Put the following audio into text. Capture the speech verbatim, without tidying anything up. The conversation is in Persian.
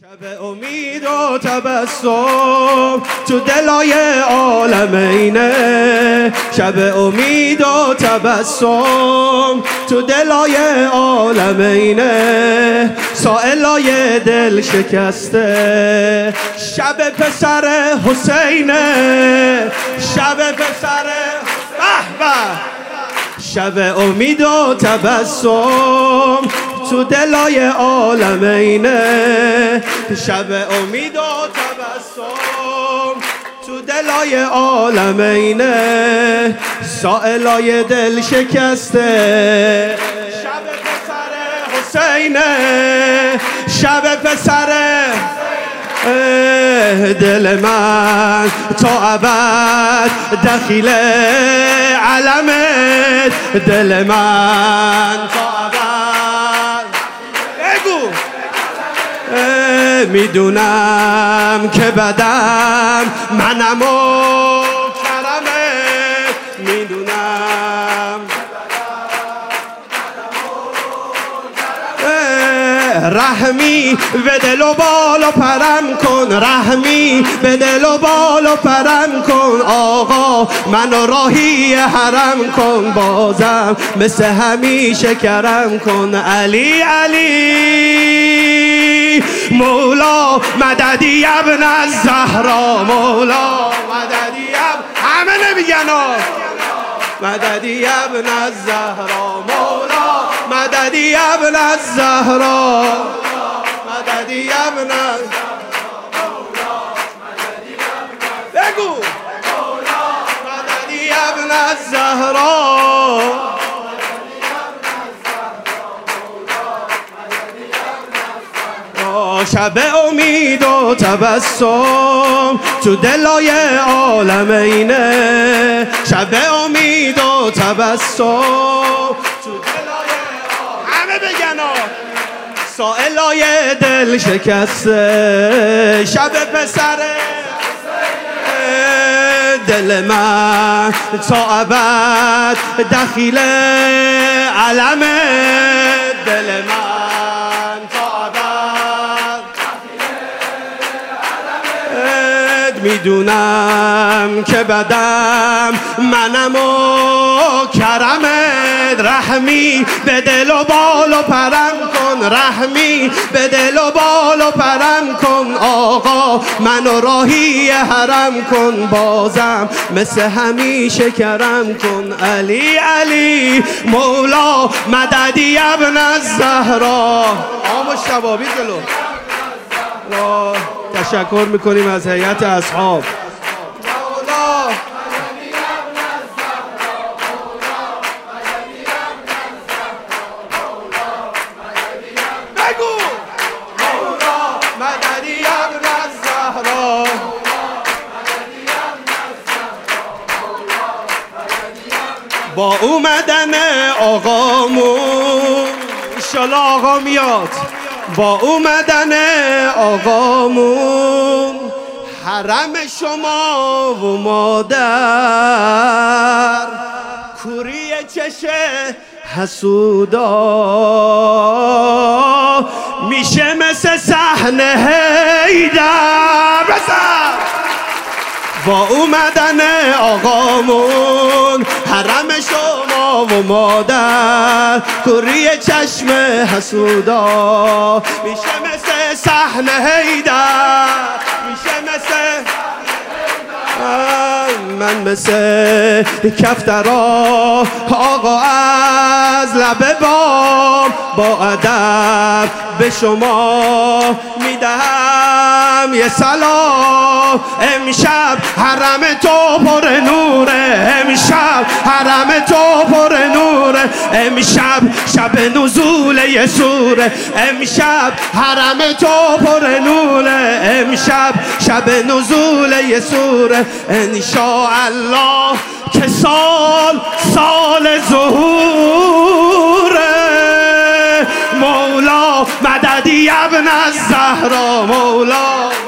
شب امید و تبسم تو دلای عالمینه، شب امید و تبسم تو دلای عالمینه، سائلای دل شکسته شب پسر حسینه، شب پسر به شب امید و تبسم تو دلای عالمینه، شب امید و تبسم تو دلای عالمینه، سائلای دل شکسته شب پسر حسینه، شب پسر دل من تا ابد دخیل علمت، دل من تا ابد بگو میدونم که بدم منم و کرمت، میدونم رحمی به دل و بال و پرم کن، رحمی به دل و بال و پرم کن، آقا منو راهی حرم کن، بازم مثل همیشه کرم کن، علی علی مولا مددی ابن الزهرا، مولا مددی ابن همه نمیگن مددی ابن الزهرا، مولا مددی ابن الزهرا، مددی ابن بگو مددی ابن الزهرا، شب امید و تبسم تو دلای عالمینه، شب امید و تبسم تو دلای همه بگن سائلای دل شکسته شب پسر دل من تا ابد دخیل علم، دل من تا میدونم که بدم منم و کرمت، رحمی به دل و بال و پرم کن، رحمی به دل و بال و پرم کن، آقا منو راهی حرم کن، بازم مثل همیشه کرم کن، علی علی مولا مددی ابن الزهرا. آمو شبابی جلو تشکر میکنیم از هیئت اصحاب. بگو مددی ابن الزهرا، با اومدن آقامون انشالله آقا میاد، با اومدن آقامون حرم شما و مادر کوری چش حسودا میشه مثل صحنه حیدر، بزن با اومدن آقامون حرم شما و مادر کوری چشم حسودا میشه مثل صحنه حیدر، میشه مثل من مثل کفترا آقا از لب بام با ادب به شما میدهم یه سلام، امشب حرم تو پر نوره، امشب حرم تو پر نوره، امشب شب نزول یه سوره، امشب حرم تو پر نوره، امشب شب نزول یه سوره، انشاءالله که سال سال ظهوره، مولا مددی ابن الزهرا، مولا